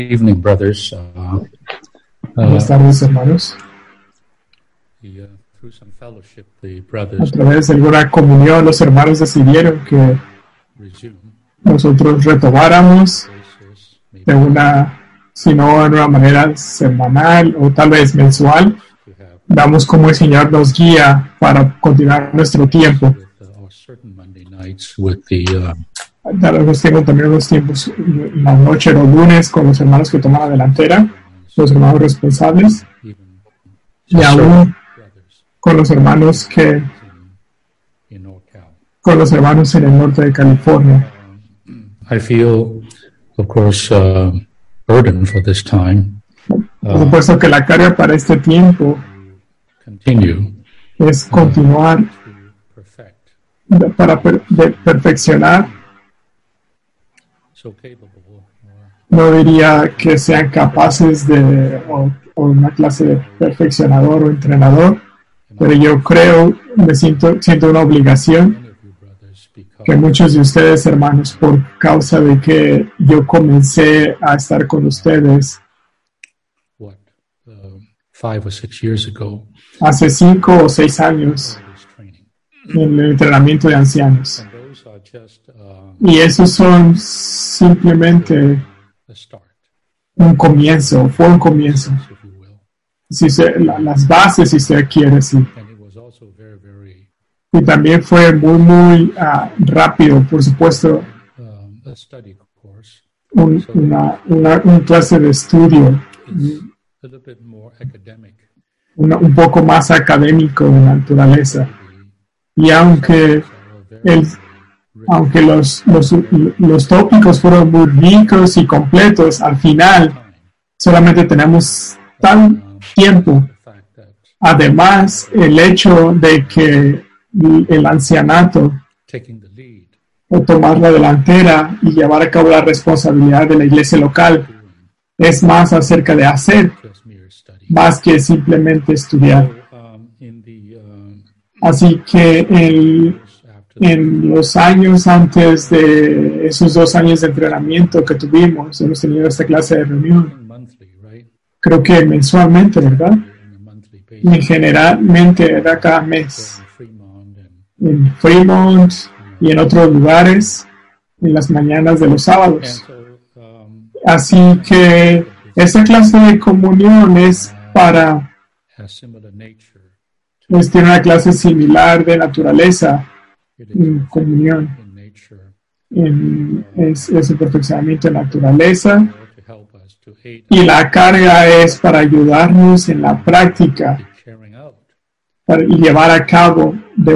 evening, brothers. Buenas tardes, hermanos. Through some fellowship, the A brothers través de alguna comunión, los hermanos decidieron que resume nosotros retomáramos basis, de maybe una, si no de una manera semanal o tal vez mensual, to have damos como el Señor nos guía para continuar nuestro tiempo. with our certain Monday nights with the Daremos tiempo también los tiempos en la noche, los lunes, con los hermanos que toman la delantera, los hermanos responsables, even y aún brothers con los hermanos in NorCal. con los hermanos en el norte de California. I feel, of course, burdened for this time. Por supuesto que la carga para este tiempo Continue es continuar to perfect, para perfeccionar. so capable, No diría que sean capaces de o una clase de perfeccionador o entrenador, pero yo creo, siento una obligación many of you brothers, because que muchos de ustedes, hermanos, por causa de que yo comencé a estar con ustedes what 5 or 6 years ago, hace 5 o 6 años this training, en el entrenamiento de ancianos. and those are just Y esos son simplemente a start, un comienzo, fue un comienzo. if you will. Si las bases, si usted quiere, sí. And it was also very, very Y también fue muy rápido, por supuesto, a study course. un clase de estudio, It's a little bit more academic. un poco más académico de naturaleza. The Y aunque, are very los tópicos fueron muy ricos y completos, al final solamente tenemos tan tiempo. the fact that Además, el hecho de que el ancianato taking the lead, o tomar la delantera y llevar a cabo la responsabilidad de la iglesia local es más acerca de hacer, just mere study. más que simplemente estudiar. So, in the Así que after en los años antes de esos 2 años de entrenamiento que tuvimos, hemos tenido esta clase de reunión, monthly, right? creo que mensualmente, ¿verdad? On a monthly Y basis, generalmente era cada mes, in Fremont and en Fremont y en otros lugares, en las mañanas de los sábados. so Así que esta clase de comunión es para, has similar nature. pues tiene una clase similar de naturaleza, It is en comunión, in nature es el perfeccionamiento de naturaleza, to help us to aid y la carga es para ayudarnos en la práctica carrying out y llevar a cabo de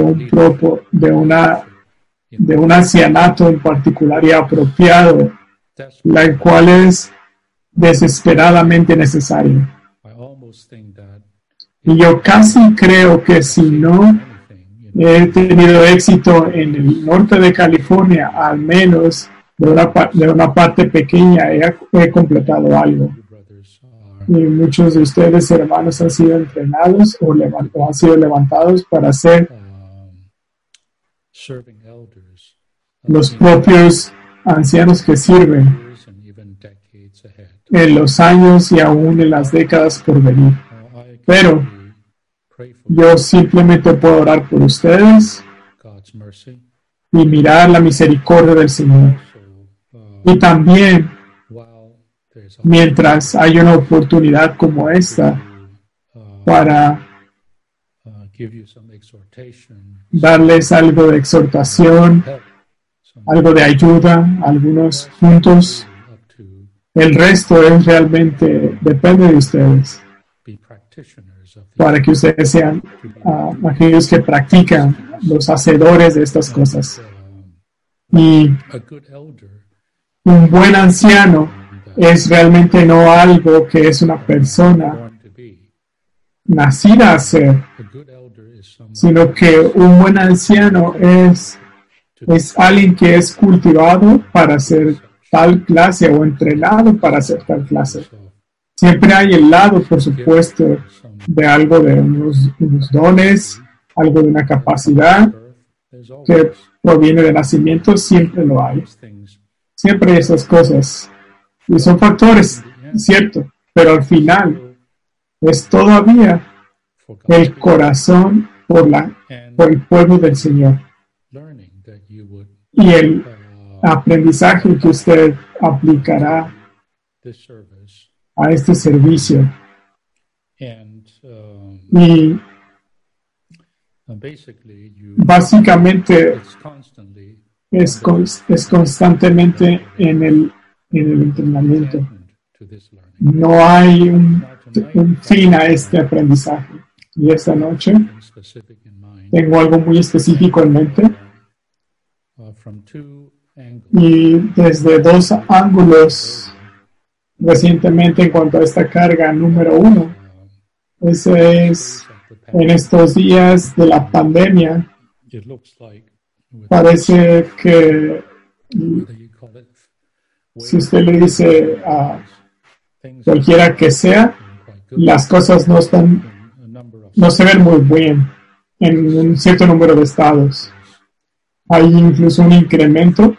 un ancianato en particular y apropiado, that's la cual es desesperadamente necesario. I almost think that Y yo casi creo que si no anything he tenido éxito en el norte de California, al menos de una parte pequeña he completado algo. you brothers are Y muchos de ustedes, hermanos, han sido entrenados o han sido levantados para ser serving elders los propios ancianos que sirven years and even decades ahead. en los años y aún en las décadas por venir. I Pero can pray for yo simplemente puedo orar por ustedes God's mercy. y mirar la misericordia del Señor. So Y también, while there's a mientras hay una oportunidad como esta para give you some exhortation, darles algo de exhortación, help, some algo de ayuda, algunos puntos, up to el resto es realmente, depende de ustedes, be practitioners of the para que ustedes sean aquellos que practican, los hacedores de estas cosas. Y a good elder un buen anciano es realmente no algo que es una persona born to be. nacida a ser, A good elder is someone sino que un buen anciano es alguien que es cultivado para hacer tal clase o entrenado para hacer tal clase. so Siempre hay el lado, por supuesto, de algo de unos dones, algo de una capacidad birth. There's always que proviene de nacimiento, siempre lo hay. things Siempre hay esas cosas. Y son factores cierto, pero al final es todavía el corazón por el pueblo del Señor y el aprendizaje que usted aplicará a este servicio. Y básicamente es constantemente en el entrenamiento. No hay un fin a este aprendizaje. Y esta noche tengo algo muy específico en mente. Y desde dos ángulos, recientemente en cuanto a esta carga número uno, ese es en estos días de la pandemia, parece que si usted le dice a cualquiera que sea, las cosas no se ven muy bien en un cierto número de estados. Hay incluso un incremento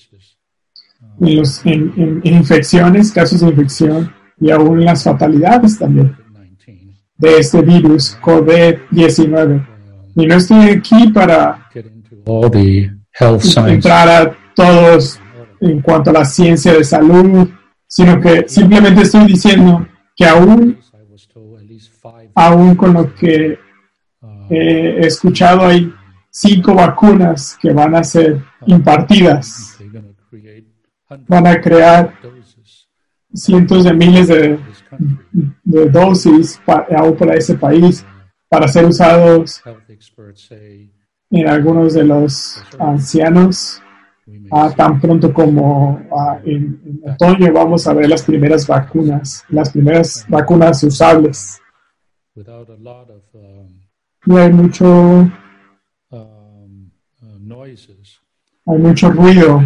en infecciones, casos de infección y aún las fatalidades también de este virus COVID-19. Y no estoy aquí para entrar a todos en cuanto a la ciencia de salud, sino que simplemente estoy diciendo que aún con lo que he escuchado, hay 5 vacunas que van a ser impartidas. Van a crear cientos de miles de dosis aún para ese país, para ser usados en algunos de los ancianos. Tan pronto como en otoño vamos a ver las primeras vacunas usables. Y hay mucho ruido.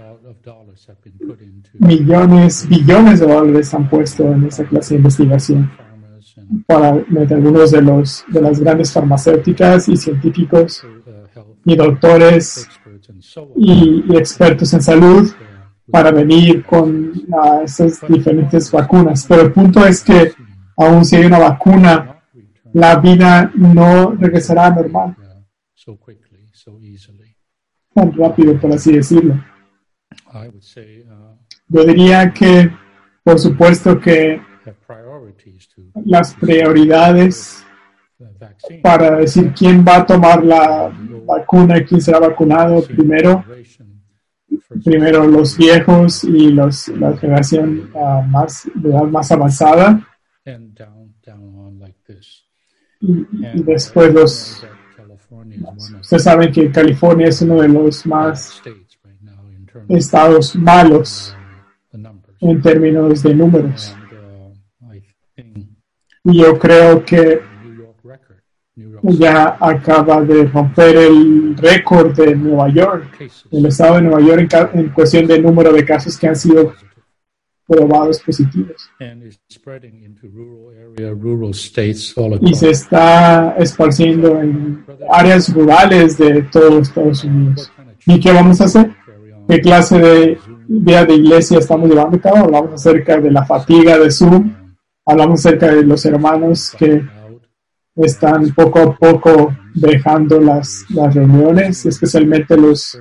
Millones, billones de dólares han puesto en esa clase de investigación para meter algunos de las grandes farmacéuticas y científicos y doctores y expertos en salud para venir con esas diferentes vacunas. Pero el punto es que aun si hay una vacuna, la vida no regresará a normal tan rápido, por así decirlo. Yo diría que, por supuesto, que las prioridades para decir quién va a tomar la vacuna y quién será vacunado primero los viejos y la generación de edad más avanzada, y después ustedes saben que California es uno de los más estados malos en términos de números. Y yo creo que ya acaba de romper el récord de Nueva York, el estado de Nueva York en cuestión de número de casos que han sido probados positivos. Y se está esparciendo en áreas rurales de todos los Estados Unidos. ¿Y qué vamos a hacer? ¿Qué clase de vida de iglesia estamos llevando a cabo? Hablamos acerca de la fatiga de Zoom, hablamos acerca de los hermanos que están poco a poco dejando las reuniones, especialmente los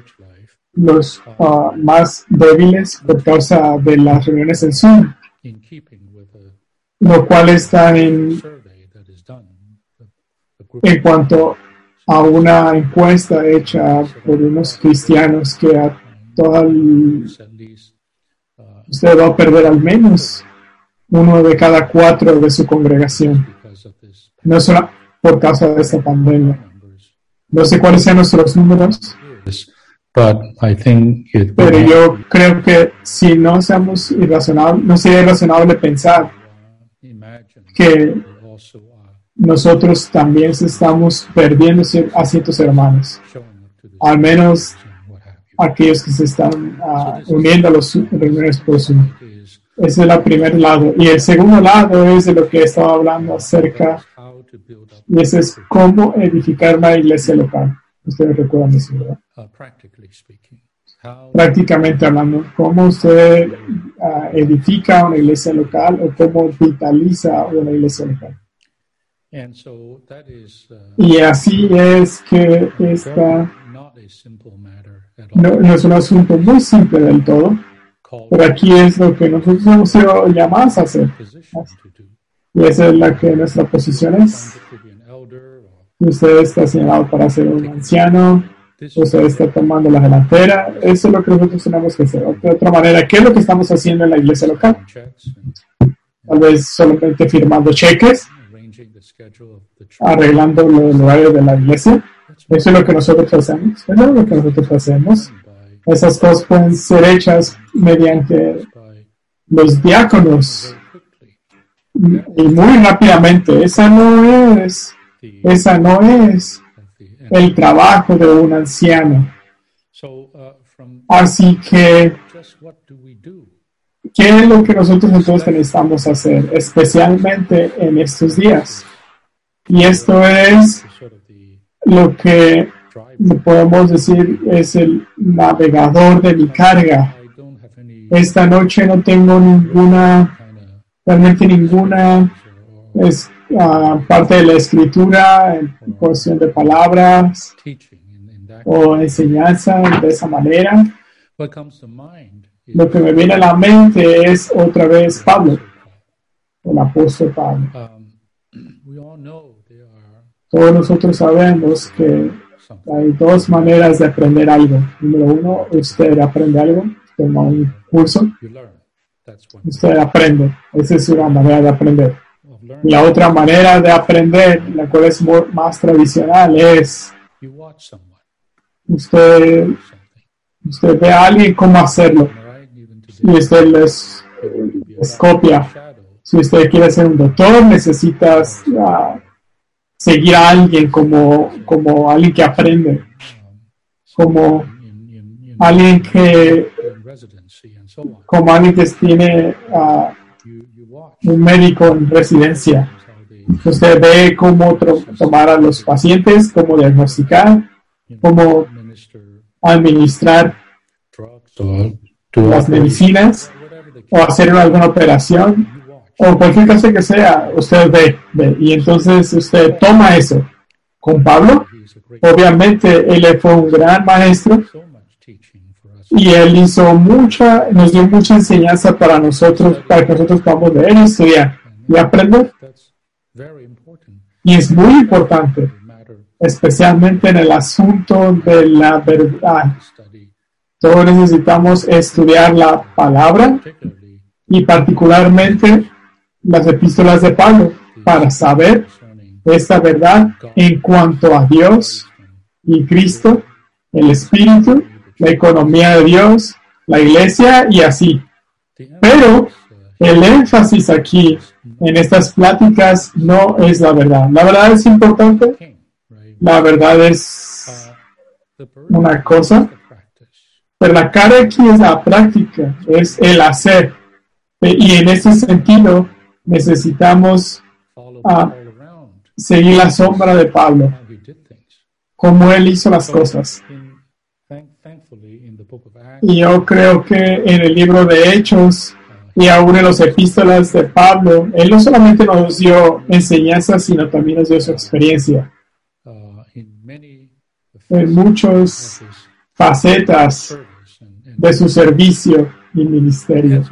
más débiles por causa de las reuniones en Zoom, lo cual está en cuanto a una encuesta hecha por unos cristianos que usted va a perder al menos 1 de cada 4 de su congregación, no solo por causa de esta pandemia. No sé cuáles sean nuestros números, pero yo creo que si no seamos irrazonables, no sería irrazonable pensar que nosotros también estamos perdiendo a ciertos hermanos, al menos aquellos que se están uniendo a los reuniones por Zoom. Ese es el primer lado. Y el segundo lado es de lo que estaba hablando acerca, y ese es cómo edificar una iglesia local. Ustedes recuerdan eso, ¿verdad? prácticamente hablando, cómo usted edifica una iglesia local o cómo vitaliza una iglesia local. Y así es que esta no es un asunto muy simple del todo, pero aquí es lo que nosotros hemos sido llamados a hacer. Y esa es la que nuestra posición es. Usted está señalado para ser un anciano, usted está tomando la delantera. Eso es lo que nosotros tenemos que hacer. De otra manera, ¿qué es lo que estamos haciendo en la iglesia local? Tal vez solamente firmando cheques, arreglando los horarios de la iglesia. Eso es lo que nosotros hacemos. Eso es lo que nosotros hacemos. Esas cosas pueden ser hechas mediante los diáconos y muy rápidamente. Esa no es el trabajo de un anciano. Así que, ¿qué es lo que nosotros entonces necesitamos hacer, especialmente en estos días? Y esto es lo que podemos decir es el navegador de mi carga. Esta noche no tengo realmente ninguna parte de la escritura en cuestión de palabras o enseñanza de esa manera. Lo que me viene a la mente es otra vez Pablo, el apóstol Pablo. Todos nosotros sabemos que hay dos maneras de aprender algo. Número uno, usted aprende algo, toma un curso, usted aprende. Esa es una manera de aprender. Y la otra manera de aprender, la cual es más tradicional, es usted ve a alguien cómo hacerlo y usted les copia. Si usted quiere ser un doctor, necesitas seguir a alguien como alguien que aprende, como alguien que tiene un médico en residencia. Usted ve cómo tomar a los pacientes, cómo diagnosticar, cómo administrar las medicinas o hacer alguna operación o cualquier cosa que sea. Usted ve y entonces usted toma eso. Con Pablo, obviamente él fue un gran maestro y él nos dio mucha enseñanza para que nosotros podamos leer y estudiar y aprender. Y es muy importante, especialmente en el asunto de la verdad. Todos necesitamos estudiar la palabra y particularmente las epístolas de Pablo para saber esta verdad en cuanto a Dios y Cristo, el Espíritu, la economía de Dios, la iglesia y así. Pero el énfasis aquí en estas pláticas no es la verdad. La verdad es importante. La verdad es una cosa. Pero la cara aquí es la práctica, es el hacer. Y en ese sentido necesitamos seguir la sombra de Pablo, como él hizo las cosas. Y yo creo que en el libro de Hechos y aún en las epístolas de Pablo, él no solamente nos dio enseñanza, sino también nos dio su experiencia. En muchas facetas de su servicio y ministerio.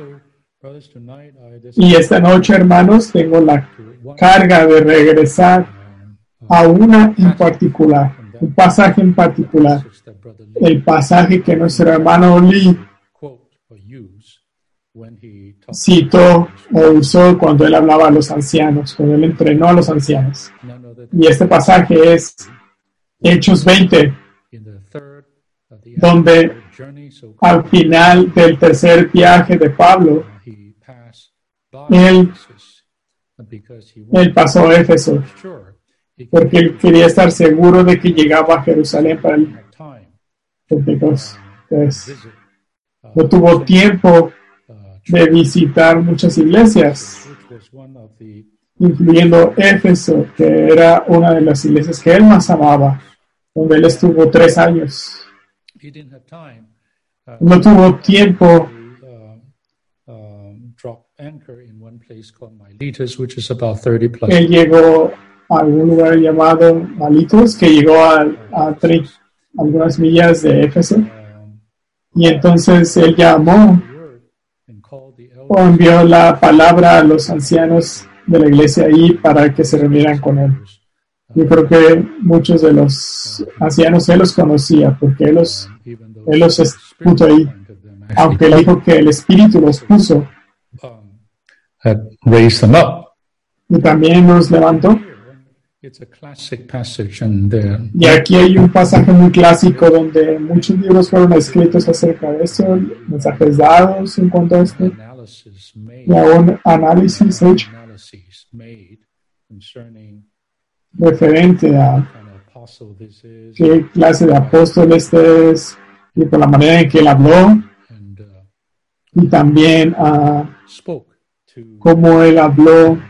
Y esta noche, hermanos, tengo la carga de regresar a una en particular, un pasaje en particular, el pasaje que nuestro hermano Lee citó o usó cuando él hablaba a los ancianos, cuando él entrenó a los ancianos. Y este pasaje es Hechos 20, donde al final del tercer viaje de Pablo, él pasó a Éfeso, porque él quería estar seguro de que llegaba a Jerusalén para el Pentecostés. No tuvo tiempo de visitar muchas iglesias, incluyendo Éfeso, que era una de las iglesias que él más amaba, donde él estuvo 3 años. no tuvo tiempo él llegó a un lugar llamado Miletus, que llegó a algunas millas de Éfeso, y entonces él llamó o envió la palabra a los ancianos de la iglesia ahí para que se reunieran con él. Yo creo que muchos de los ancianos él los conocía porque él los puso ahí, aunque él dijo que el Espíritu los puso. Had raised them up. Y también los levantó. It's a classic passage and y aquí hay un pasaje muy clásico donde muchos libros fueron escritos acerca de esto, mensajes dados en cuanto a esto, y un análisis hecho referente a qué clase de apóstol este es y por la manera en que él habló y también cómo él habló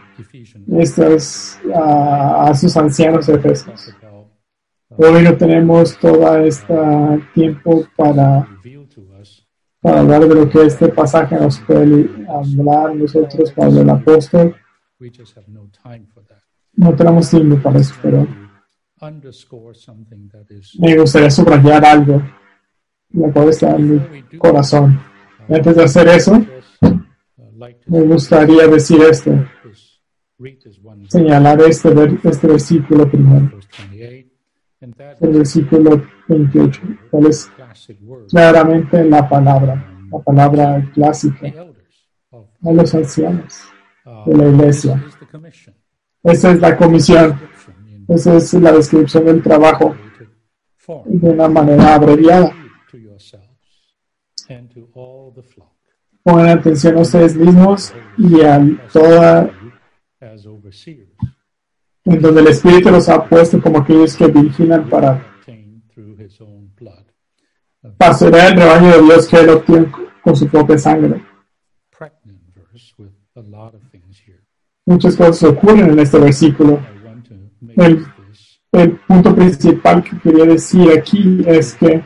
a sus ancianos de Efesios. Hoy no tenemos todo este tiempo para hablar de lo que este pasaje nos puede hablar nosotros para el apóstol. No tenemos tiempo para eso, pero me gustaría subrayar algo, lo cual está en mi corazón. Y antes de hacer eso, me gustaría decir esto. Señalar este versículo primero, el versículo 28, cuál es claramente la palabra clásica a los ancianos de la iglesia. Esa es la comisión, esa es la descripción del trabajo de una manera abreviada. Pongan atención a ustedes mismos y a toda en donde el Espíritu los ha puesto como aquellos que vigilan para pastorear el rebaño de Dios que él obtiene con su propia sangre. Muchas cosas ocurren en este versículo. El punto principal que quería decir aquí es que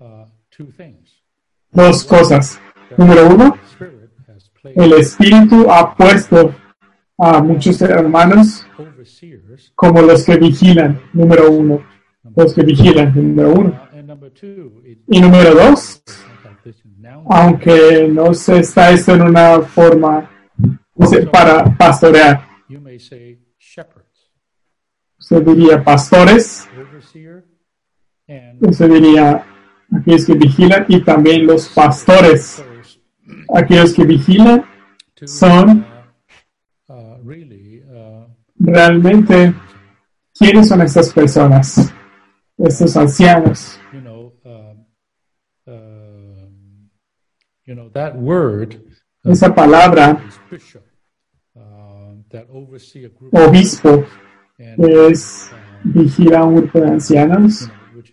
dos cosas. Número uno, el Espíritu ha puesto a muchos hermanos como los que vigilan, número uno. Los que vigilan, número uno. Y número dos, aunque no se está esto en una forma para pastorear. Usted diría pastores, usted diría aquellos que vigilan y también los pastores. Aquellos que vigilan son realmente, ¿quiénes son estas personas? Estos ancianos. Esa palabra, obispo, es vigila a un grupo de ancianos.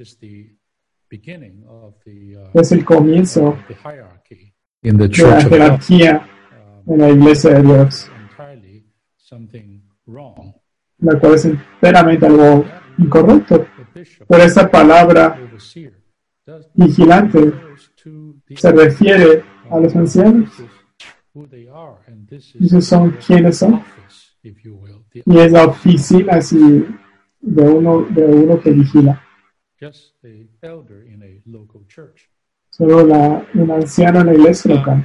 Es el comienzo de la jerarquía en la iglesia de Dios, la cual es enteramente algo incorrecto. Pero esta palabra vigilante se refiere a los ancianos. Esos son quienes son. Y es la oficina así, de uno que vigila. Solo un anciano en la iglesia local.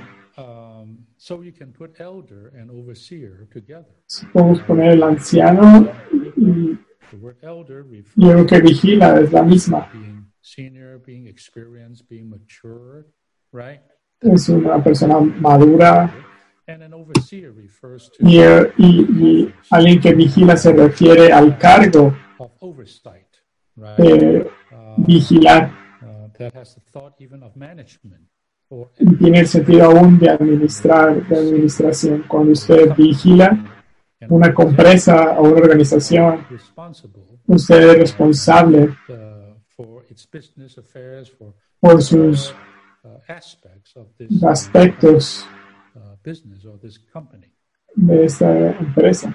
Podemos poner el anciano y lo que vigila es la misma. Es una persona madura y alguien que vigila se refiere al cargo de vigilar. Y tiene el sentido aún de administración. Cuando usted vigila una empresa o una organización, usted es responsable por sus aspectos de esta empresa.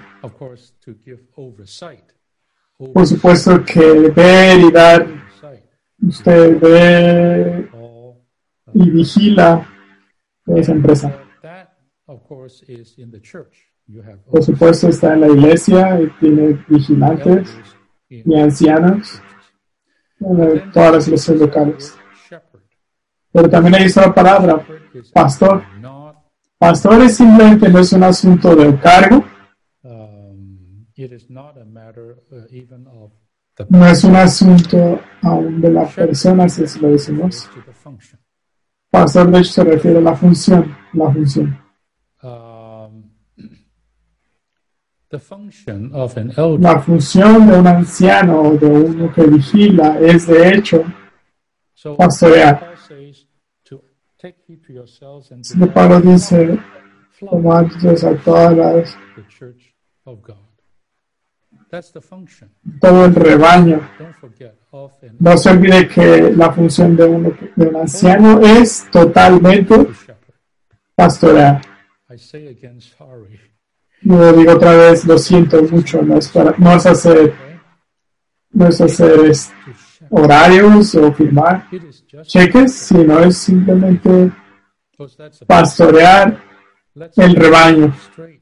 Por supuesto que ver y dar, usted ve y vigila esa empresa. Por supuesto, está en la iglesia y tiene vigilantes y ancianos en todas las iglesias locales. Pero también hay esta palabra, pastor. Pastor simplemente no es un asunto del cargo. No es un asunto aún de la persona, si lo decimos. Pastor, de hecho, se refiere a la función. La función. La función de un anciano o de uno que vigila es, de hecho, pastorear. Pablo dice, tomad a todas las, todo el rebaño. No se olvide que la función de un anciano es totalmente pastorear. Yo digo otra vez, lo siento mucho, no es hacer horarios o firmar cheques, sino es simplemente pastorear el rebaño.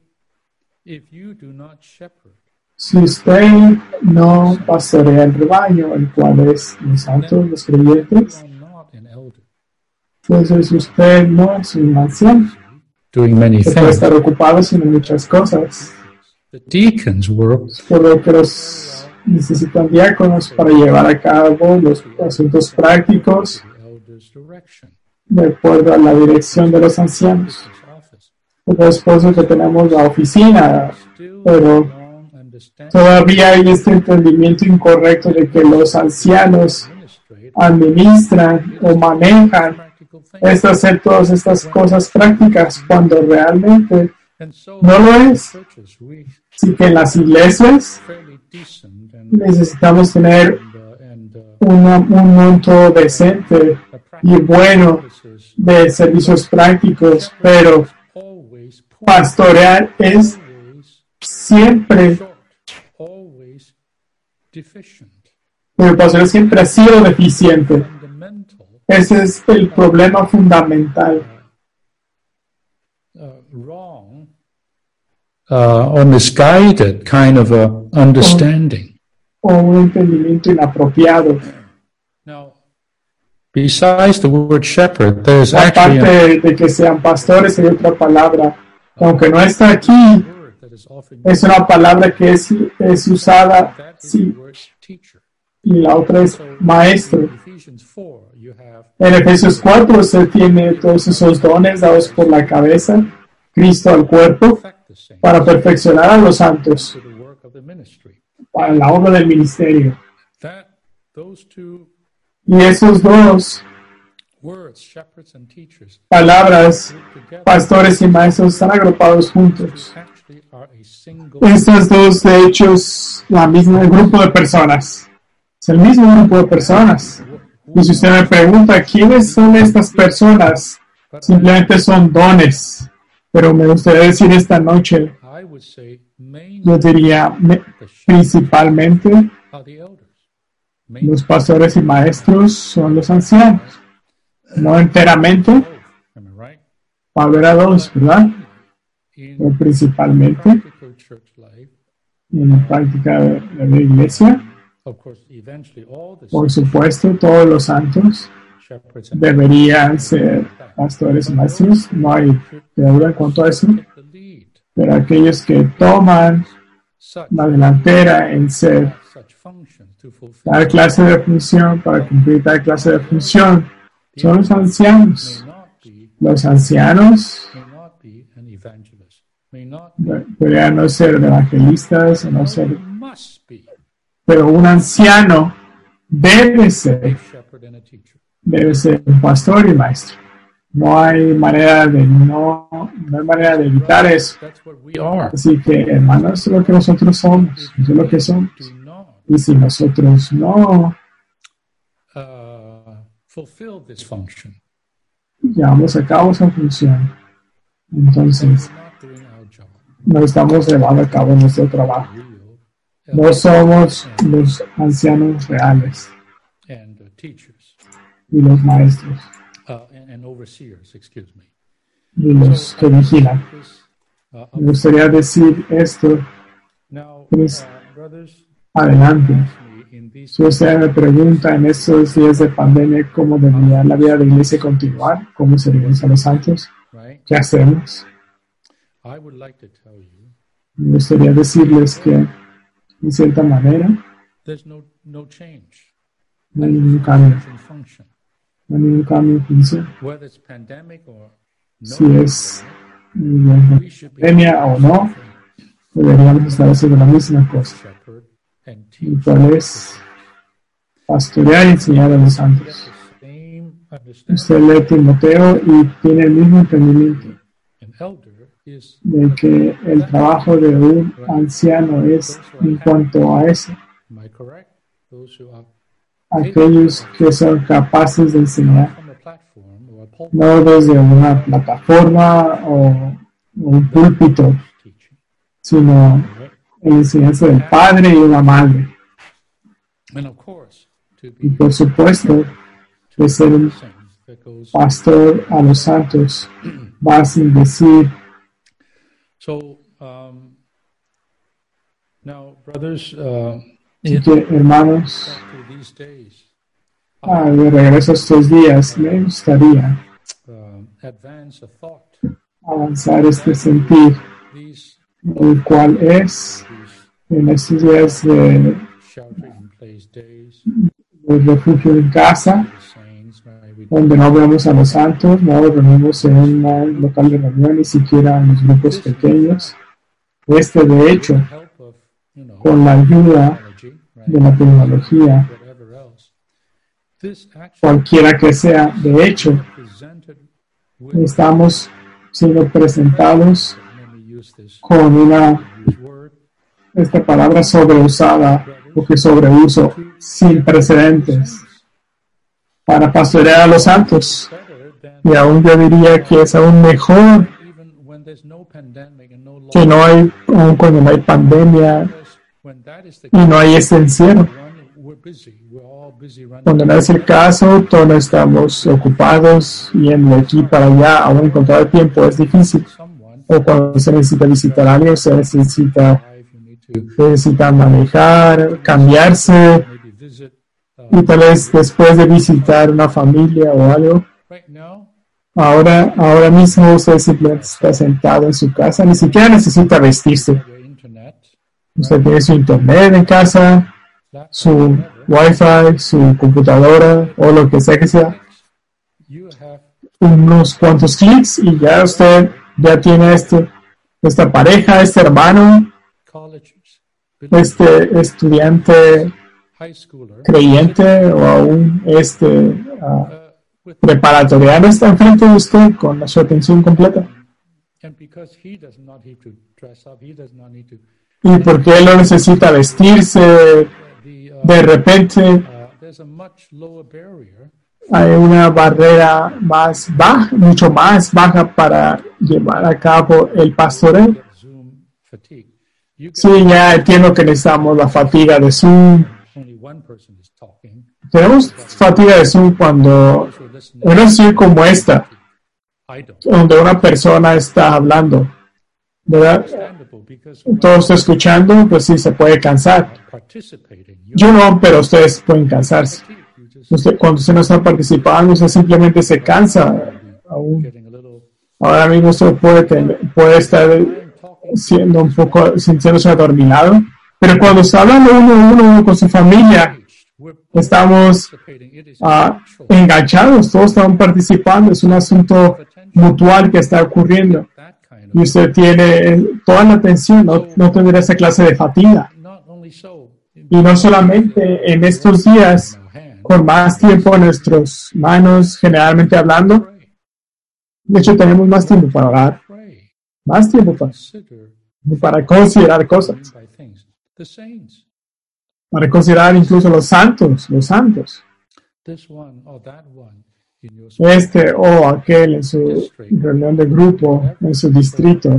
Si usted no pastorea el rebaño, el cual es los santos, los creyentes, entonces usted no es un anciano. Se puede estar ocupado haciendo muchas cosas. Por lo que los necesitan diáconos para llevar a cabo los asuntos prácticos de acuerdo a la dirección de los ancianos. Después de que tenemos la oficina, pero todavía hay este entendimiento incorrecto de que los ancianos administran o manejan hacer todas estas cosas prácticas cuando realmente no lo es. Así que en las iglesias necesitamos tener un monto decente y bueno de servicios prácticos, pero pastorear es siempre, pero pastorear siempre ha sido deficiente. Ese es el problema fundamental. Or misguided kind of a understanding. O un entendimiento inapropiado. Now, besides the word shepherd, there's actually aparte de que sean pastores, hay otra palabra, aunque no está aquí, es una palabra que es usada, sí, y la otra es maestro. En Efesios 4 usted tiene todos esos dones dados por la cabeza, Cristo al cuerpo, para perfeccionar a los santos, para la obra del ministerio. Y esos dos palabras, pastores y maestros, están agrupados juntos. Estas dos, de hecho, es el grupo de personas. Es el mismo grupo de personas. Y si usted me pregunta, ¿quiénes son estas personas? Simplemente son dones. Pero me gustaría decir esta noche, yo diría principalmente los pastores y maestros son los ancianos. No enteramente. Va a haber a dos, ¿verdad? Pero principalmente en la práctica de la iglesia. Por supuesto, todos los santos deberían ser pastores y maestros. No hay duda en cuanto a eso. Pero aquellos que toman la delantera en ser tal clase de función, para cumplir tal clase de función, son los ancianos. Los ancianos podrían no ser evangelistas, no ser, pero un anciano debe ser un pastor y maestro. No hay manera de evitar eso. Así que, hermanos, eso es lo que nosotros somos. Eso es lo que somos. Y si nosotros no llevamos a cabo esa función, entonces no estamos llevando a cabo nuestro trabajo. No somos los ancianos reales y los maestros. y los que vigilan. Me gustaría decir esto. Pues, adelante. Si usted me pregunta en estos días de pandemia cómo debería la vida de la iglesia continuar, cómo servimos a los santos, ¿qué hacemos? Me gustaría decirles que, en cierta manera, no hay ningún cambio. No hay ningún cambio en función. Si es pandemia o no, deberíamos estar haciendo la misma cosa. Y cuál es pastorear y enseñar a los santos. Usted lee Timoteo y tiene el mismo entendimiento de que el trabajo de un anciano es en cuanto a eso. Aquellos que son capaces de enseñar, no desde una plataforma o un púlpito, sino en la enseñanza del padre y una madre. Y por supuesto, de ser un pastor a los santos, va sin decir. Así que, hermanos, de regreso a estos días, me gustaría avanzar este sentir, el cual es en estos días de refugio en casa, donde no vemos a los santos, no nos reunimos en un local de reunión, ni siquiera en los grupos pequeños. De hecho, con la ayuda de la tecnología, cualquiera que sea, de hecho, estamos siendo presentados con esta palabra sobreusada, porque sobreuso sin precedentes para pastorear a los santos. Y aún yo diría que es aún mejor que no hay, aún cuando no hay pandemia y no hay este encierro. Cuando no es el caso, todos estamos ocupados yendo de aquí para allá, aún encontrar el tiempo es difícil. O cuando se necesita visitar a alguien, se necesita manejar, cambiarse, y tal vez después de visitar una familia o algo, ahora mismo usted simplemente está sentado en su casa, ni siquiera necesita vestirse. Usted tiene su internet en casa, su wifi, su computadora o lo que sea, unos cuantos clics y ya usted ya tiene esta pareja, este hermano, este estudiante creyente o aún preparatoriano está enfrente de usted con su atención completa. Y porque él no necesita vestirse, de repente hay una barrera mucho más baja para llevar a cabo el pastoreo. Sí, ya entiendo que necesitamos la fatiga de Zoom. Tenemos fatiga de Zoom cuando una sesión como esta, donde una persona está hablando, ¿verdad? Todos está escuchando, pues sí, se puede cansar. Yo no, pero ustedes pueden cansarse. Cuando usted no está participando, usted simplemente se cansa. Ahora mismo usted puede estar sintiéndose adormilado, pero cuando está hablando uno con su familia, estamos enganchados, todos estamos participando, es un asunto mutual que está ocurriendo y usted tiene toda la atención, no tendrá esa clase de fatiga. Y no solamente en estos días, con más tiempo en nuestras manos, generalmente hablando, de hecho tenemos más tiempo para orar, más tiempo para considerar cosas, para considerar incluso los santos, este o aquel en su reunión de grupo, en su distrito,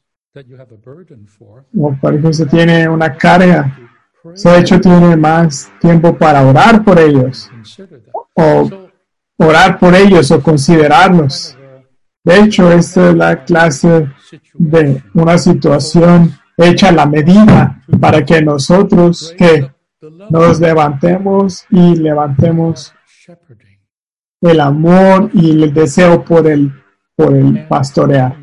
o para que usted tiene una carga, de hecho tiene más tiempo para orar por ellos, o orar por ellos o considerarlos. De hecho, esta es la clase de una situación hecha a la medida para que nosotros que nos levantemos y levantemos el amor y el deseo por el pastorear.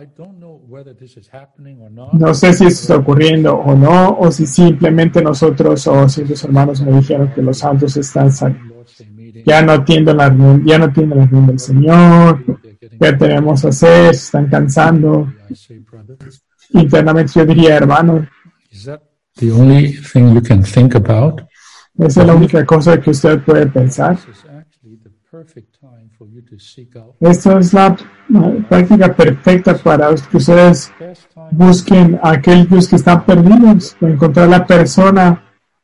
No sé si esto está ocurriendo o no, o si simplemente nosotros o si los hermanos me dijeron que los santos están ya no atienden la reunión del Señor, ¿qué tenemos que hacer? Se están cansando. Internamente yo diría, hermano, the only thing you can think about? Esa es la única cosa que usted puede pensar. Esta es la práctica perfecta para que ustedes busquen a aquellos que están perdidos, para encontrar la persona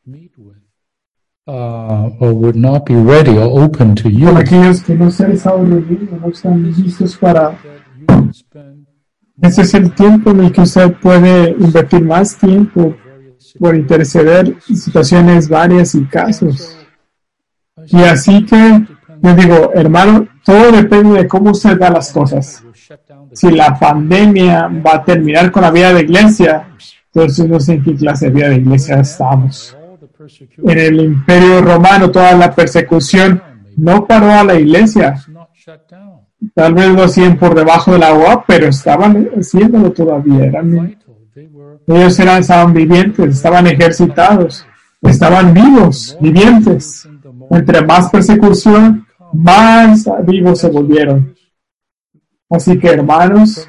or would not be ready or open to you. con aquellos que no se han estado reunidos, no están listos para... Ese es el tiempo en el que usted puede invertir más tiempo por interceder en situaciones varias y casos. Y así que yo digo, hermano, todo depende de cómo usted da las cosas. Si la pandemia va a terminar con la vida de iglesia, entonces no sé en qué clase de vida de iglesia estamos. En el Imperio Romano toda la persecución no paró a la iglesia. Tal vez lo hacían por debajo del agua, pero estaban haciéndolo todavía. Ellos estaban vivientes, estaban ejercitados, estaban vivos, vivientes. Entre más persecución, más vivos se volvieron. Así que hermanos,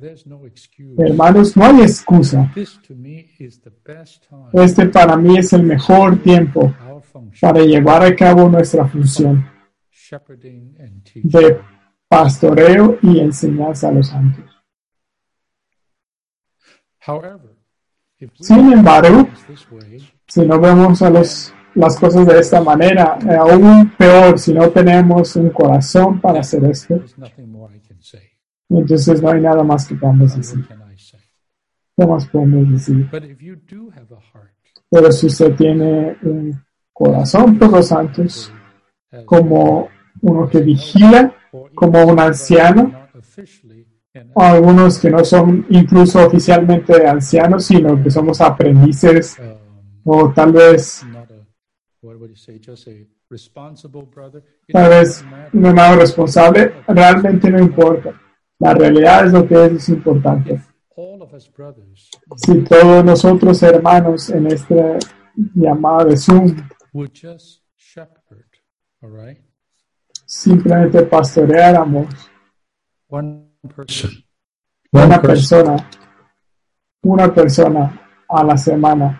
no hay excusa. Este para mí es el mejor tiempo para llevar a cabo nuestra función de pastoreo y enseñanza a los santos. Sin embargo, si no vemos las cosas de esta manera, aún peor, si no tenemos un corazón para hacer esto, entonces no hay nada más que podamos decir. ¿Qué más podemos decir? Pero si usted tiene un corazón por los santos, como uno que vigila, como un anciano, o algunos que no son incluso oficialmente ancianos, sino que somos aprendices, o tal vez un hermano responsable, realmente no importa. La realidad es lo que es importante. Si todos nosotros hermanos en esta llamada de Zoom simplemente pastoreáramos una persona a la semana,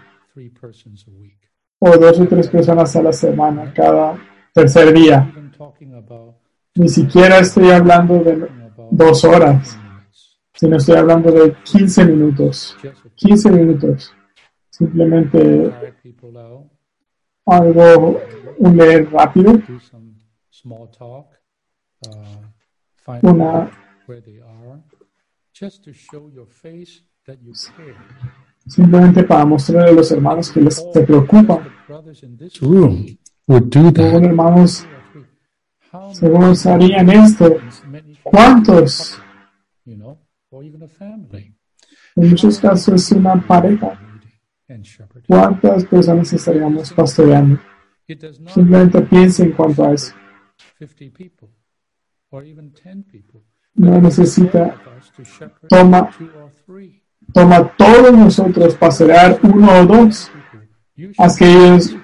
o 2 o 3 personas a la semana, cada tercer día. Ni siquiera estoy hablando de 2 horas, sino estoy hablando de 15 minutos. 15 minutos. Simplemente un leer rápido, simplemente para mostrarle a los hermanos que se preocupan. Algunos hermanos según harían esto. ¿Cuántos? En muchos casos es una pareja. ¿Cuántas personas estaríamos pastoreando? Simplemente piensa en cuanto a eso. No necesita, toma todos nosotros pastorear 1 o 2. Haz que ellos,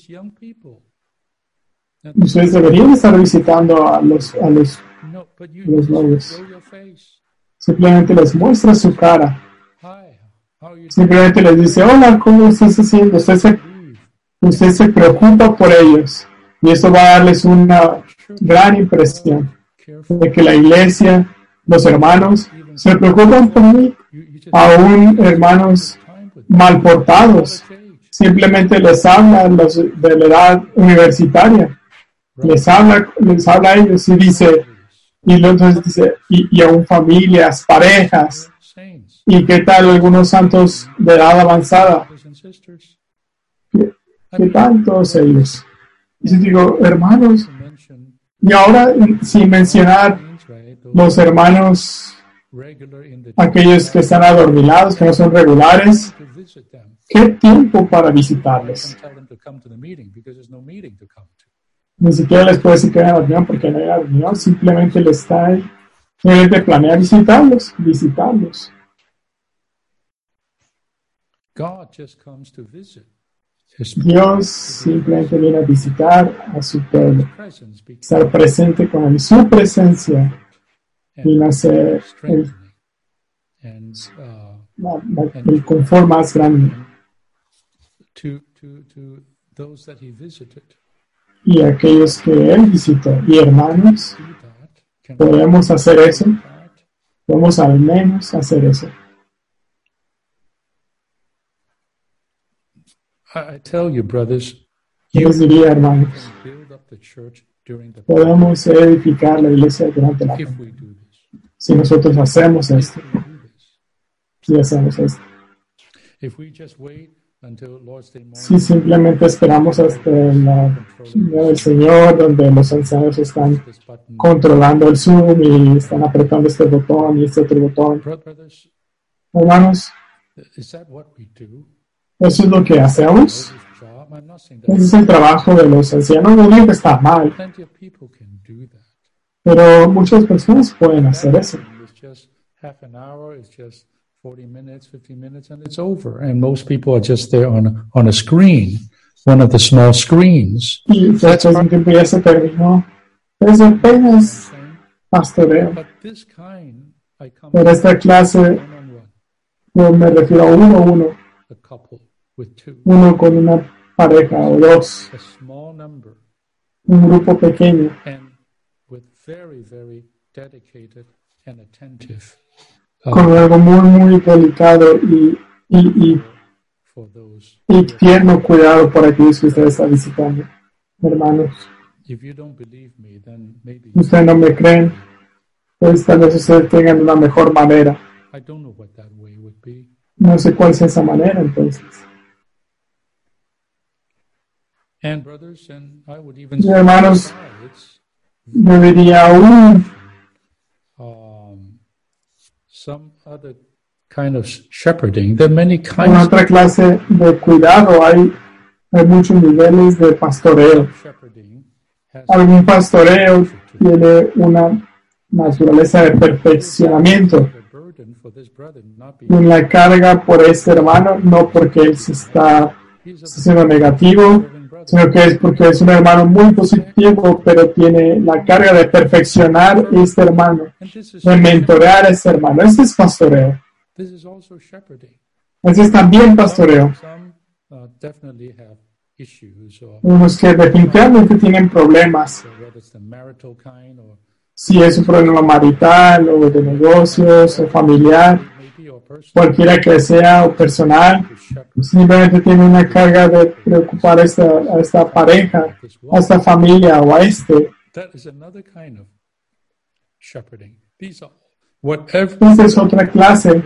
ustedes deberían estar visitando a los novios. Simplemente les muestra su cara. Simplemente les dice, hola, ¿cómo estás haciendo? Usted se preocupa por ellos. Y esto va a darles una gran impresión de que la iglesia, los hermanos, se preocupan por mí. Aún hermanos mal portados. Simplemente les habla de la edad universitaria. Les habla a ellos y dice, y aún familias, parejas. ¿Y qué tal algunos santos de edad avanzada? ¿Qué tal todos ellos? Y yo digo, hermanos, Y ahora, sin mencionar los hermanos, aquellos que están adormilados, que no son regulares, ¿qué tiempo para visitarles? Ni siquiera les puede decir que vayan a la reunión porque no hay la reunión, simplemente les está ahí. Simplemente planea visitarlos. Dios simplemente viene a visitar a su pueblo, estar presente con él. Su presencia viene a ser el confort más grande. Y aquellos que él visitó. Y hermanos, podemos hacer eso. Podemos al menos hacer eso. I tell you, brothers, Yo les diría, hermanos, podemos edificar la iglesia durante la pandemia. Si nosotros hacemos esto. Si hacemos esto. Si simplemente esperamos hasta la venida del Señor, donde los ancianos están controlando el Zoom y están apretando este botón y este otro botón. Hermanos, ¿eso es lo que hacemos? Ese es el trabajo de los ancianos. No digo que está mal, pero muchas personas pueden hacer eso. 40 minutes, 50 minutes, and it's over. And most people are just there on a screen, one of the small screens. Y después de tiempo ya se terminó. Es apenas pastoreo. Pero esta clase, yo me refiero a uno. Uno con una pareja o dos. Un grupo pequeño. Con algo muy delicado y tierno cuidado por aquellos que ustedes están visitando, hermanos. Ustedes no me creen, pues tal vez ustedes tengan una mejor manera. No sé cuál es esa manera, entonces. Y hermanos, yo diría aún some other kind of shepherding. There are many kinds. En otra clase de cuidado hay muchos niveles de pastoreo. Algún pastoreo tiene una naturaleza de perfeccionamiento. Y la carga por este hermano, no porque él se está siendo negativo, sino que es porque es un hermano muy positivo, pero tiene la carga de perfeccionar a este hermano, de mentorear a este hermano. Ese es pastoreo. Ese es también pastoreo. Unos que definitivamente tienen problemas, si es un problema marital o de negocios o familiar, cualquiera que sea o personal, simplemente tiene una carga de preocupar a esta pareja, a esta familia o a este. Esta es otra clase.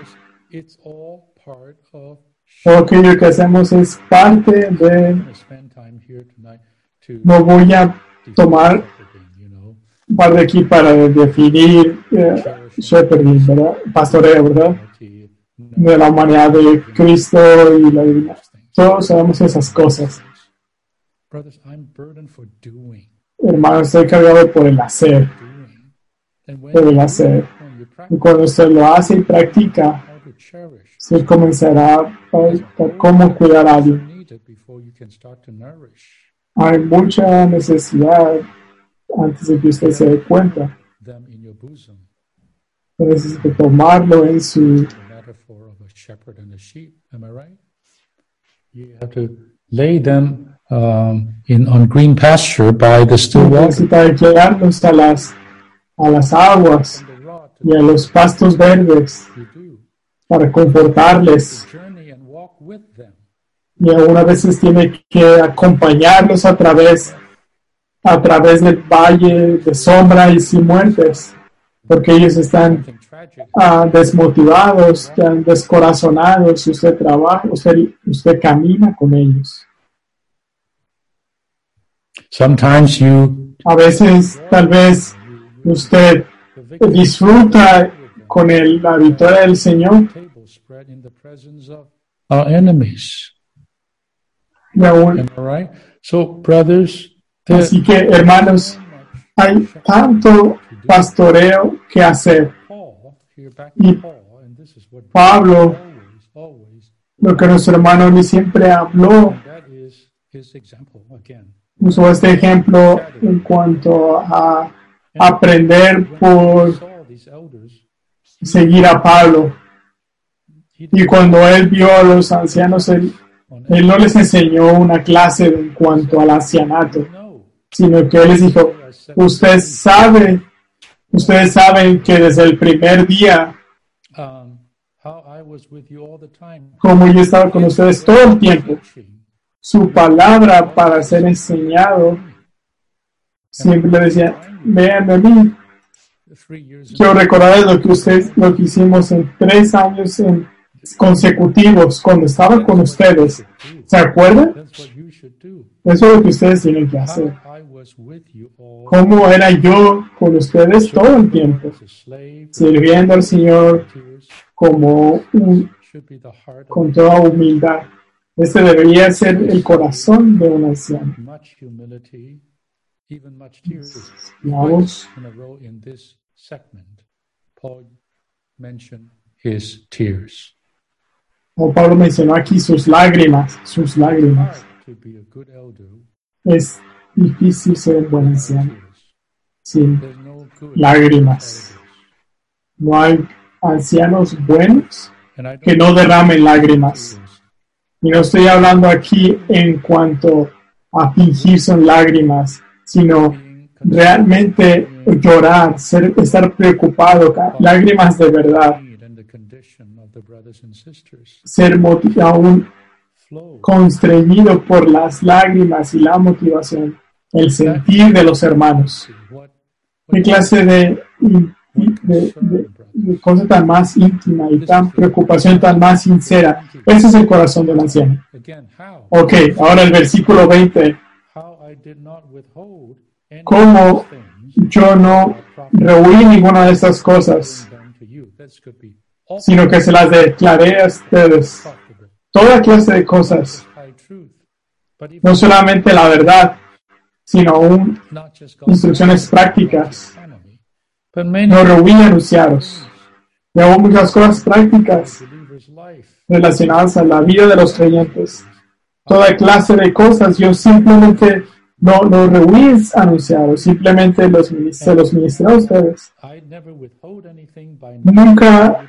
Todo aquello que hacemos es parte de... No voy a tomar parte de aquí para definir shepherding, ¿verdad? Pastoreo, ¿verdad? De la humanidad de Cristo y la divinidad. Todos sabemos esas cosas. Hermanos, estoy cargado por el hacer. Por el hacer. Y cuando usted lo hace y practica, usted comenzará a cómo cuidar a alguien. Hay mucha necesidad antes de que usted se dé cuenta. Necesita tomarlo en su... You have to lay them on green pasture by the still water. Necesita guiarlos a las aguas y a los pastos verdes para confortarles. Y algunas veces tiene que acompañarlos a través del valle de sombra y sin muertes, porque ellos están desmotivados, están descorazonados. Usted trabaja, usted camina con ellos. Sometimes you A veces, tal vez, usted disfruta con la victoria del Señor. Our enemies. Y aún, Am I right? So, brothers, así que, hermanos, hay tanto pastoreo que hacer. Y Pablo, lo que nuestro hermano ni siempre habló, usó este ejemplo en cuanto a aprender por seguir a Pablo. Y cuando él vio a los ancianos, él no les enseñó una clase en cuanto al ancianato, sino que él les dijo, ustedes saben que desde el primer día, como yo estaba con ustedes todo el tiempo, su palabra para ser enseñado, siempre decía, vean de mí. Quiero recordar lo que hicimos en 3 años consecutivos cuando estaba con ustedes. ¿Se acuerdan? Eso es lo que ustedes tienen que hacer. ¿Cómo era yo con ustedes todo el tiempo? Sirviendo al Señor con toda humildad. Este debería ser el corazón de un anciano. Vamos. Como Pablo mencionó aquí sus lágrimas. Es difícil ser un buen anciano sin lágrimas. No hay ancianos buenos que no derramen lágrimas. Y no estoy hablando aquí en cuanto a fingir son lágrimas, sino realmente llorar, estar preocupado, lágrimas de verdad. Ser aún constreñido por las lágrimas y la motivación, el sentir de los hermanos. ¿Qué clase de cosa tan más íntima y tan preocupación tan más sincera? Ese es el corazón del anciano. Ok, ahora el versículo 20. ¿Cómo yo no rehuí ninguna de estas cosas, sino que se las declaré a ustedes? Toda clase de cosas. No solamente la verdad, sino instrucciones prácticas. No rehuí anunciaros. Y aún muchas cosas prácticas relacionadas a la vida de los creyentes. Toda clase de cosas. Yo simplemente no rehuí anunciaros. Simplemente se los ministré a ustedes. Nunca.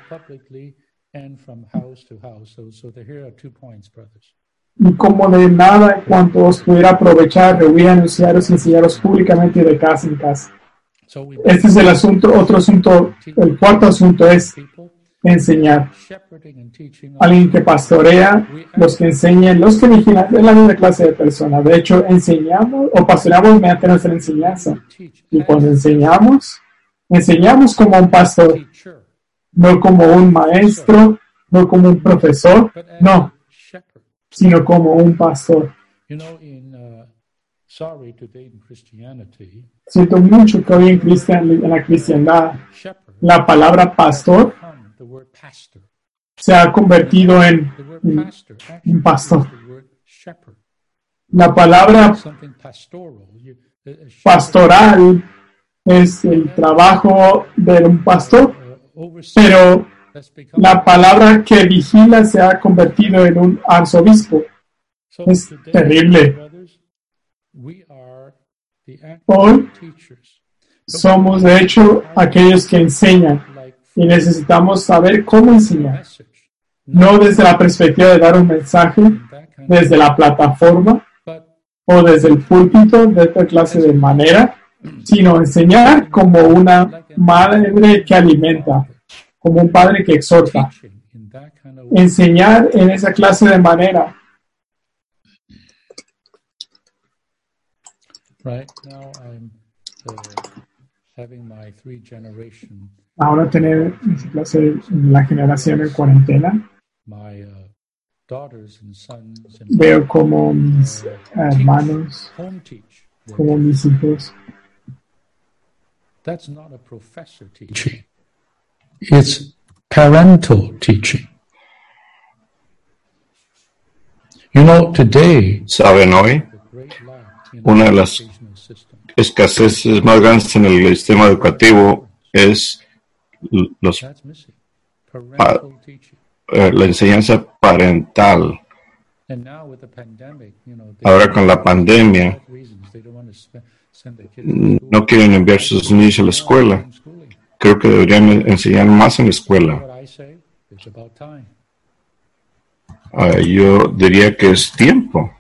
Y como de nada en cuanto os pudiera aprovechar, rehuí anunciaros y enseñaros públicamente de casa en casa. Este es el asunto. Otro asunto, el cuarto asunto es enseñar. Alguien que pastorea, los que enseñan, los que vigilan, es la misma clase de persona. De hecho, enseñamos o pastoreamos mediante nuestra enseñanza. Y cuando enseñamos como un pastor, no como un maestro, no como un profesor, no, sino como un pastor. Siento mucho que hoy en la cristiandad la palabra pastor se ha convertido en pastor. La palabra pastoral es el trabajo de un pastor, pero la palabra que vigila se ha convertido en un arzobispo. Es terrible. Hoy somos, de hecho, aquellos que enseñan y necesitamos saber cómo enseñar. No desde la perspectiva de dar un mensaje, desde la plataforma o desde el púlpito de esta clase de manera, sino enseñar como una madre que alimenta, como un padre que exhorta. Enseñar en esa clase de manera. Ahora tener esa clase de la generación en cuarentena. Veo como mis hermanos, como mis hijos That's not a professor teaching. It's parental teaching. You know, today, Saben, hoy, una de las escaseces más grandes en el sistema educativo es los, la enseñanza parental. Ahora con la pandemia, no quieren enviar sus niños a la escuela. Creo que deberían enseñar más en la escuela. Yo diría que es tiempo.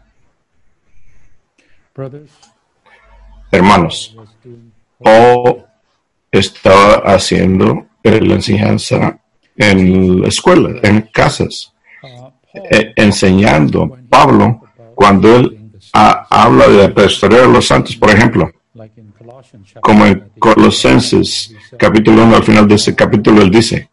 Hermanos, Paul estaba haciendo la enseñanza en la escuela, en casas, enseñando. Pablo, cuando él habla de pastorear a los santos, por ejemplo, como en Colosenses, capítulo 1, al final de ese capítulo, él dice,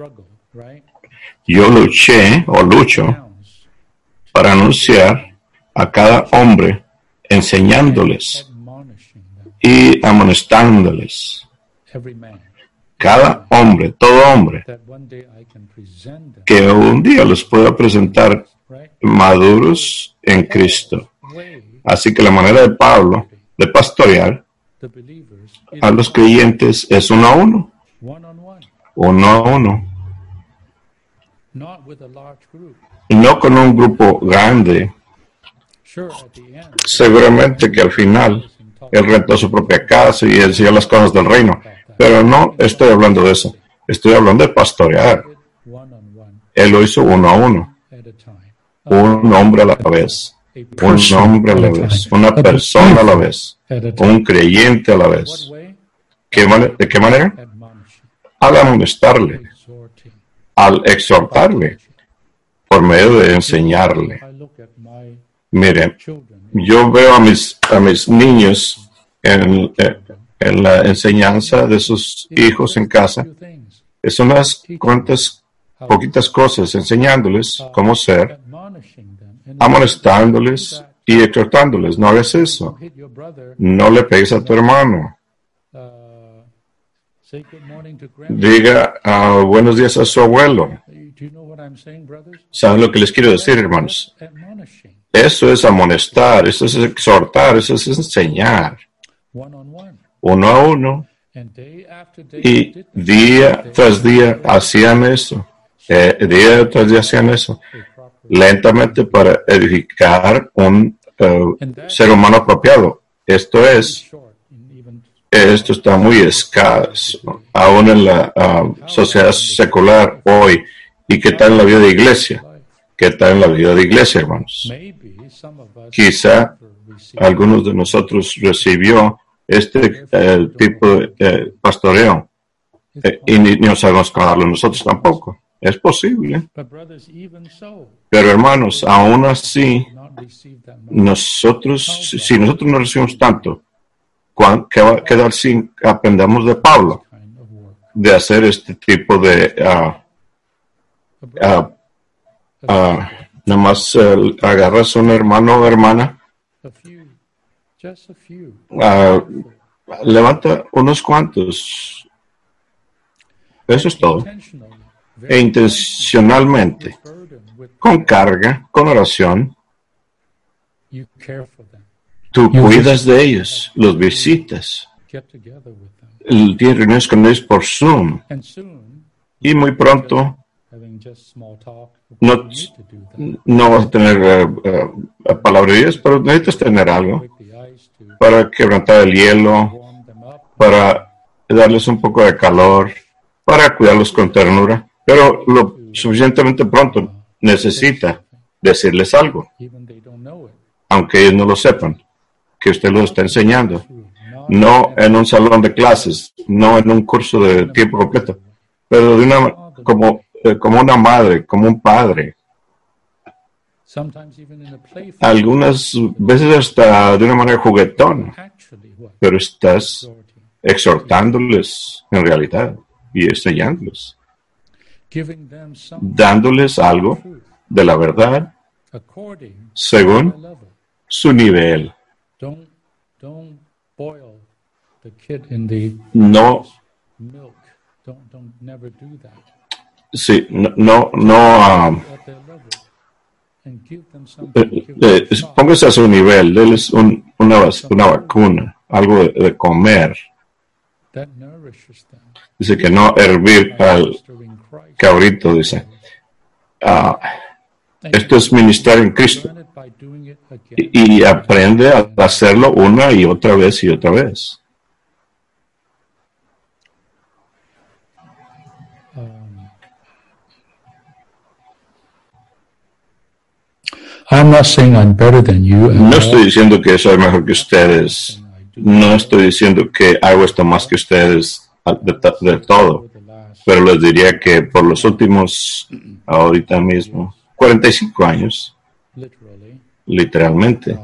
yo luché o lucho para anunciar a cada hombre, enseñándoles y amonestándoles. Cada hombre, todo hombre, que un día los pueda presentar maduros en Cristo. Así que la manera de Pablo de pastorear a los creyentes es uno a uno. Uno a uno. No con un grupo grande. Seguramente que al final él rentó su propia casa y enseñó las cosas del reino. Pero no estoy hablando de eso. Estoy hablando de pastorear. Él lo hizo uno a uno. Un hombre a la vez. Un hombre a la vez. Una persona a la vez. Un creyente a la vez. ¿De qué manera? Al amonestarle. Al exhortarle. Por medio de enseñarle. Miren, yo veo a mis niños en la enseñanza de sus hijos en casa. Es unas cuantas, poquitas cosas, enseñándoles cómo ser, amonestándoles y exhortándoles. No hagas eso. No le pegues a tu hermano. Diga buenos días a su abuelo. ¿Saben lo que les quiero decir, hermanos? Eso es amonestar, eso es exhortar, eso es enseñar. Uno a uno. Y día tras día hacían eso. Día tras día hacían eso. Lentamente para edificar un ser humano apropiado. Esto está muy escaso, aún en la sociedad secular hoy. ¿Y qué tal en la vida de iglesia? ¿Qué tal en la vida de iglesia, hermanos? Quizá algunos de nosotros recibió este tipo de pastoreo y no sabemos cómo darlo nosotros tampoco. Es posible. Pero hermanos, aún así, si nosotros no recibimos tanto, ¿qué va a quedar si aprendamos de Pablo? De hacer este tipo de nada más agarras a un hermano o hermana, levanta unos cuantos, eso es todo, e intencionalmente, con carga, con oración, tú cuidas de ellos, los visitas, tienes reuniones con ellos por Zoom, y muy pronto no vas a tener palabrerías, pero necesitas tener algo para quebrantar el hielo, para darles un poco de calor, para cuidarlos con ternura, pero lo suficientemente pronto necesita decirles algo, aunque ellos no lo sepan, que usted los está enseñando, no en un salón de clases, no en un curso de tiempo completo, pero como una madre, como un padre. Algunas veces hasta de una manera juguetona, pero estás exhortándoles en realidad y enseñándoles, dándoles algo de la verdad según su nivel. no, sí, póngase a su nivel, déles una vacuna, algo de comer. Dice que no hervir al cabrito, dice. Esto es ministrar en Cristo. Y aprende a hacerlo una y otra vez y otra vez. No estoy diciendo que soy mejor que ustedes. No estoy diciendo que hago esto más que ustedes de todo. Pero les diría que por los últimos, ahorita mismo, 45 años, literalmente,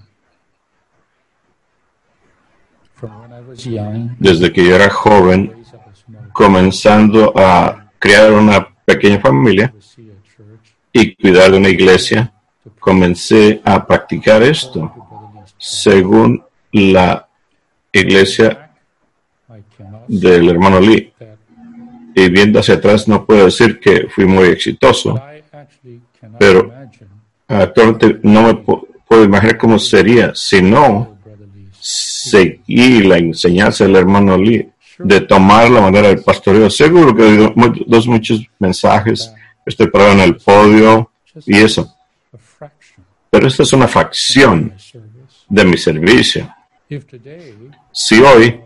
desde que yo era joven, comenzando a crear una pequeña familia y cuidar de una iglesia, comencé a practicar esto según la iglesia del hermano Lee. Y viendo hacia atrás no puedo decir que fui muy exitoso, pero actualmente no me puedo imaginar cómo sería si no seguí la enseñanza del hermano Lee de tomar la manera del pastoreo. Seguro que he oído muchos mensajes, estoy parado en el podio y eso. Pero esta es una fracción de mi servicio. Si hoy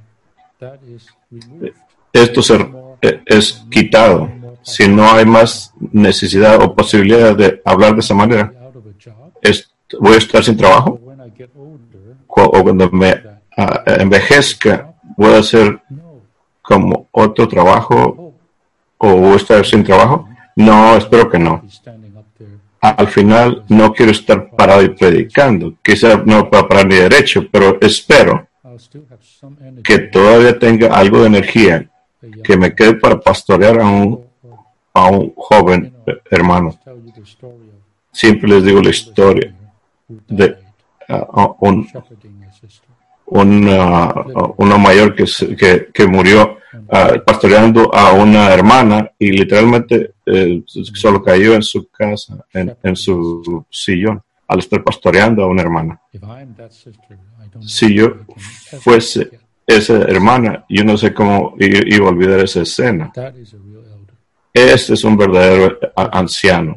esto es quitado, si no hay más necesidad o posibilidad de hablar de esa manera, voy a estar sin trabajo. O cuando me envejezca, voy a hacer como otro trabajo o voy a estar sin trabajo. No, espero que no. Al final no quiero estar parado y predicando. Quizá no pueda parar ni derecho, pero espero que todavía tenga algo de energía que me quede para pastorear a un joven hermano. Siempre les digo la historia de uno mayor que murió pastoreando a una hermana y literalmente solo cayó en su casa, en su sillón, al estar pastoreando a una hermana. Si yo fuese esa hermana, yo no sé cómo iba a olvidar esa escena. Este es un verdadero anciano.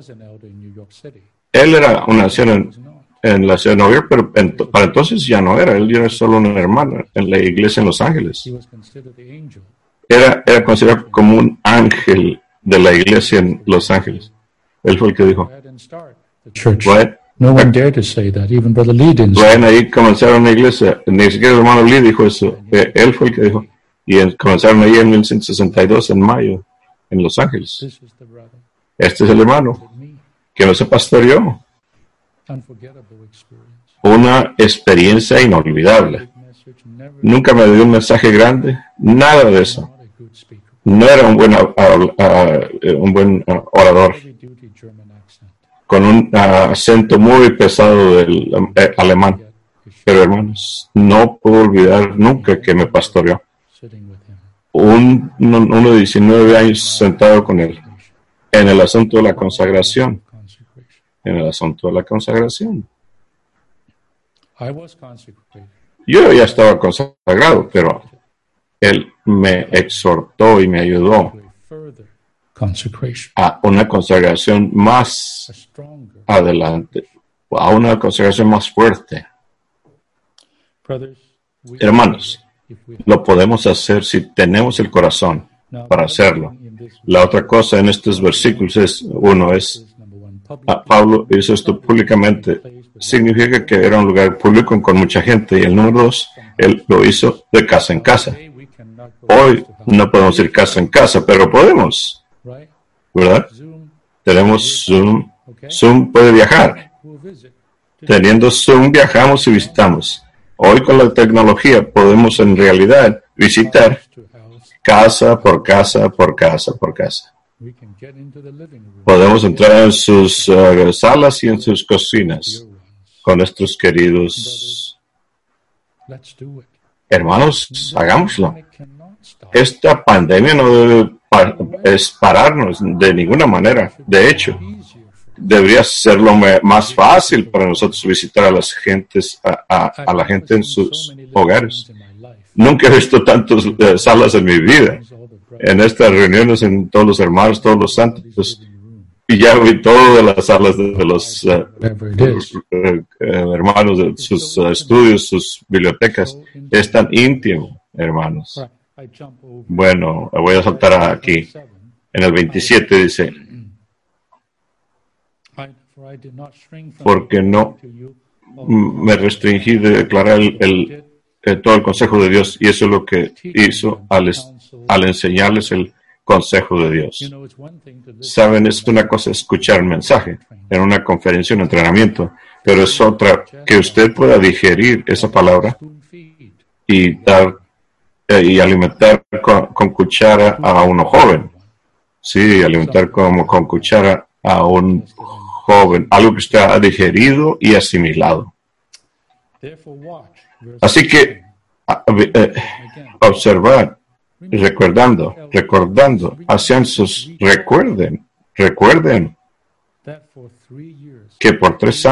Él era un anciano en la ciudad de Nueva York, pero para entonces ya no era. Él era solo una hermana en la iglesia en Los Ángeles. Era considerado como un ángel de la iglesia en Los Ángeles. Él fue el que dijo, no one dared to say that. Even Brother Lee didn't. Vayan ahí, comenzaron una iglesia. Ni siquiera el hermano Lee dijo eso. Él fue el que dijo. Y comenzaron ahí en 1962, en mayo, en Los Ángeles. Este es el hermano que no se pastoreó. Una experiencia inolvidable. Nunca me dio un mensaje grande. Nada de eso. No era un buen orador. Con un acento muy pesado del alemán. Pero hermanos, no puedo olvidar nunca que me pastoreó. Uno de 19 años sentado con él en el asunto de la consagración. En el asunto de la consagración. Yo ya estaba consagrado, pero él me exhortó y me ayudó a una consagración más adelante, a una consagración más fuerte. Hermanos, lo podemos hacer si tenemos el corazón para hacerlo. La otra cosa en estos versículos es, Pablo hizo esto públicamente. Significa que era un lugar público con mucha gente. Y el número 2, él lo hizo de casa en casa. Hoy no podemos ir casa en casa, pero podemos, ¿verdad? Tenemos Zoom. Zoom puede viajar. Teniendo Zoom viajamos y visitamos. Hoy con la tecnología podemos en realidad visitar casa por casa por casa por casa. Podemos entrar en sus salas y en sus cocinas con nuestros queridos. Hermanos, hagámoslo. Esta pandemia no debe pararnos de ninguna manera. De hecho, debería ser lo más fácil para nosotros visitar a las gentes, a la gente en sus hogares. Nunca he visto tantas salas en mi vida. En estas reuniones, en todos los hermanos, todos los santos, y ya vi todas las salas de los hermanos, de sus estudios, sus bibliotecas. Es tan íntimo, hermanos. Bueno, voy a saltar aquí. En el 27 dice, porque no me restringí de declarar todo el consejo de Dios, y eso es lo que hizo al enseñarles el consejo de Dios. Saben, es una cosa escuchar el mensaje en una conferencia, un entrenamiento, pero es otra que usted pueda digerir esa palabra y dar y alimentar con cuchara a uno joven. Sí, alimentar con cuchara a un joven, algo que usted ha digerido y asimilado. Así que observar, recordando, asientos, recuerden que por 3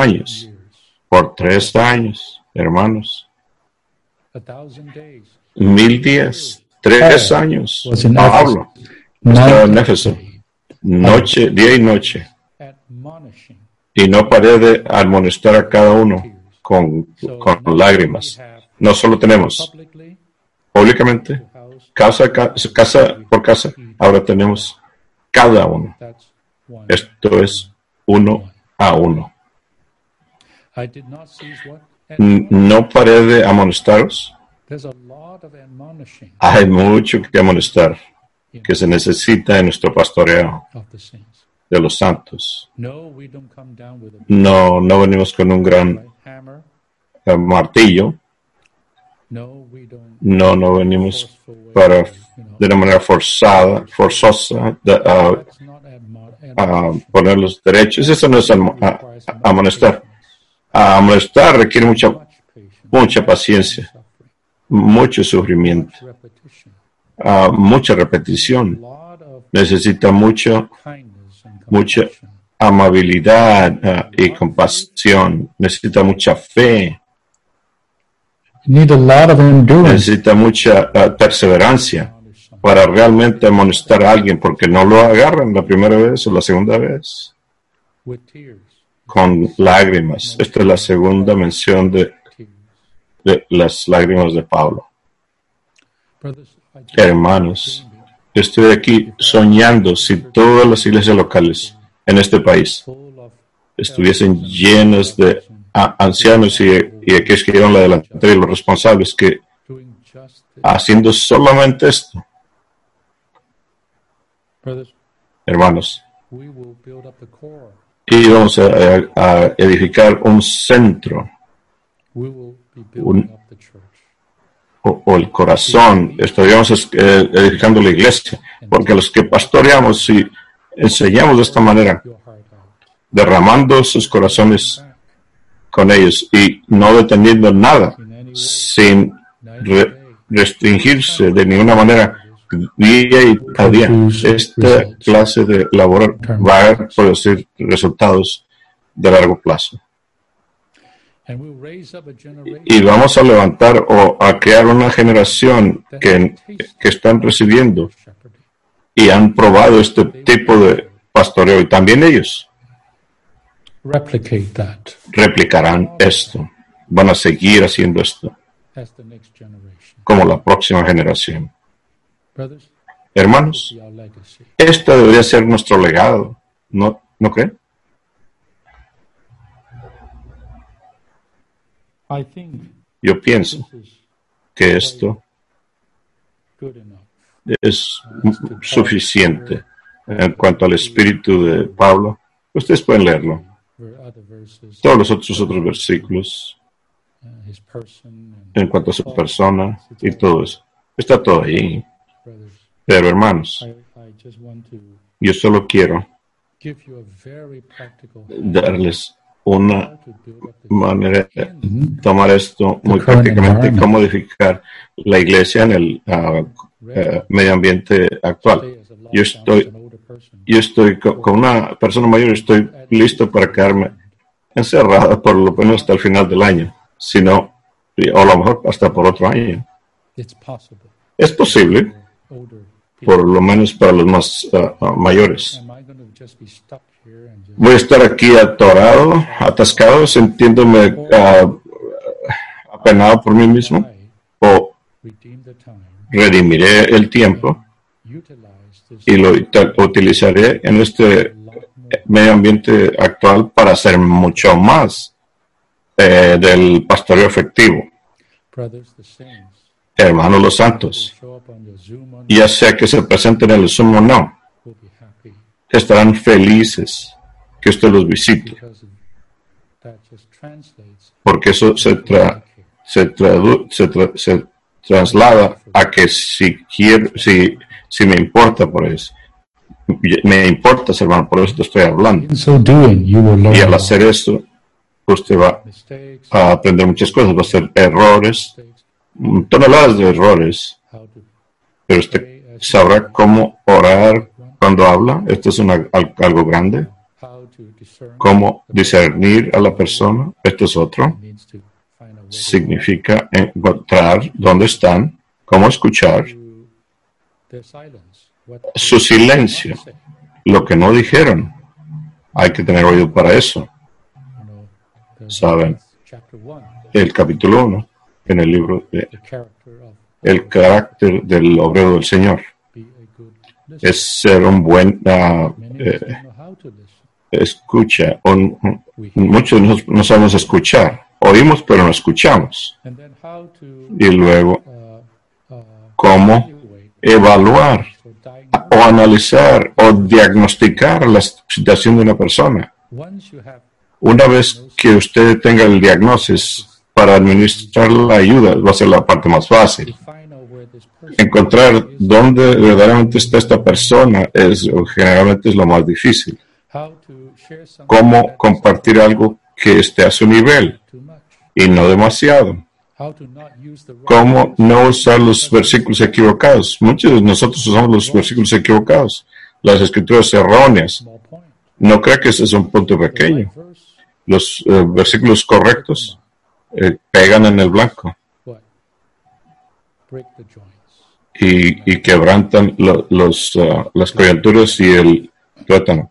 años, hermanos, 1000 días, 3 años, Pablo estaba en Éfeso, día y noche, y no paré de amonestar a cada uno con lágrimas. No solo tenemos públicamente, casa por casa, ahora tenemos cada uno. Esto es 1 a 1. No paré de amonestaros. Hay mucho que amonestar que se necesita en nuestro pastoreo de los santos. No venimos con un gran martillo. No venimos de una manera forzosa a poner los derechos. Eso no es amonestar. Amonestar requiere mucha paciencia, mucho sufrimiento, mucha repetición. Necesita mucha amabilidad y compasión. Necesita mucha fe. Necesita mucha perseverancia para realmente amonestar a alguien, porque no lo agarran la primera vez o la segunda vez con lágrimas. Esta es la segunda mención de las lágrimas de Pablo. Hermanos, estoy aquí soñando si todas las iglesias locales en este país estuviesen llenas de ancianos y aquellos que llevan la delantera y los responsables, que haciendo solamente esto, hermanos, y vamos a edificar un centro, o el corazón. Estaríamos edificando la iglesia, porque los que pastoreamos y enseñamos de esta manera, derramando sus corazones con ellos y no deteniendo nada, sin restringirse de ninguna manera, día y a día. Esta clase de labor va a producir resultados de largo plazo. Y vamos a levantar o a crear una generación que están recibiendo y han probado este tipo de pastoreo, y también ellos replicarán esto, van a seguir haciendo esto como la próxima generación. Hermanos, este debería ser nuestro legado, ¿no creen? Yo pienso que esto es suficiente en cuanto al espíritu de Pablo. Ustedes pueden leerlo. Todos los otros versículos en cuanto a su persona y todo eso. Está todo ahí. Pero hermanos, yo solo quiero darles una manera de tomar esto muy prácticamente y cómo modificar la iglesia en el medio ambiente actual. Yo estoy con una persona mayor, estoy listo para quedarme encerrada por lo menos hasta el final del año, sino, o a lo mejor hasta por otro año. Es posible, por lo menos para los más mayores. Voy a estar aquí atorado, atascado, sintiéndome apenado por mí mismo, o redimiré el tiempo y lo utilizaré en este medio ambiente actual para hacer mucho más del pastoreo efectivo. Hermanos los santos, ya sea que se presenten en el Zoom o no, estarán felices que usted los visite, porque eso se traslada a que si me importa por eso, me importa, hermano, por eso te estoy hablando. Y al hacer eso, usted va a aprender muchas cosas, va a hacer errores, toneladas de errores, pero usted sabrá cómo orar cuando habla. Esto es algo grande. Cómo discernir a la persona. Esto es otro. Significa encontrar dónde están, cómo escuchar su silencio, lo que no dijeron. Hay que tener oído para eso. ¿Saben? El capítulo 1 en el libro de El carácter del obrero del Señor es ser un buen escucha. Muchos de nosotros no sabemos escuchar. Oímos, pero no escuchamos. Y luego, cómo evaluar o analizar o diagnosticar la situación de una persona. Una vez que usted tenga el diagnóstico para administrar la ayuda, va a ser la parte más fácil. Encontrar dónde verdaderamente está esta persona generalmente es lo más difícil. Cómo compartir algo que esté a su nivel y no demasiado. Cómo no usar los versículos equivocados. Muchos de nosotros usamos los versículos equivocados, las escrituras erróneas. No creo que ese es un punto pequeño. Los versículos correctos pegan en el blanco y quebrantan las coyunturas y el tuétano.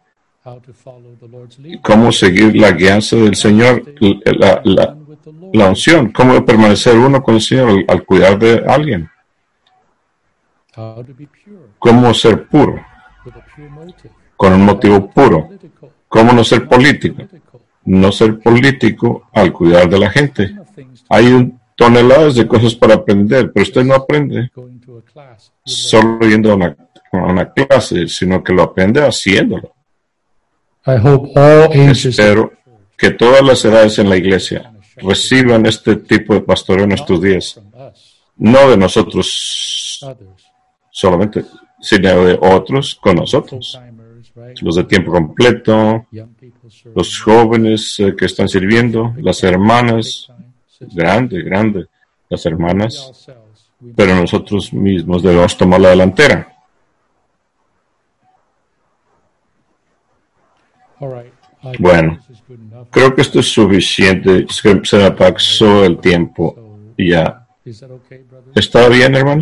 Cómo seguir la guianza del Señor, la unción, cómo permanecer uno con el Señor al cuidar de alguien. Cómo ser puro, con un motivo puro. Cómo no ser político. No ser político al cuidar de la gente. Hay toneladas de cosas para aprender, pero usted no aprende solo yendo a una clase, sino que lo aprende haciéndolo. Espero que todas las edades en la iglesia reciban este tipo de pastoreo en estos días. No de nosotros solamente, sino de otros con nosotros. Los de tiempo completo, los jóvenes que están sirviendo, las hermanas, grande, las hermanas, pero nosotros mismos debemos tomar la delantera. Bueno, creo que esto es suficiente. Se me pasó el tiempo y ya. ¿Está bien, hermano?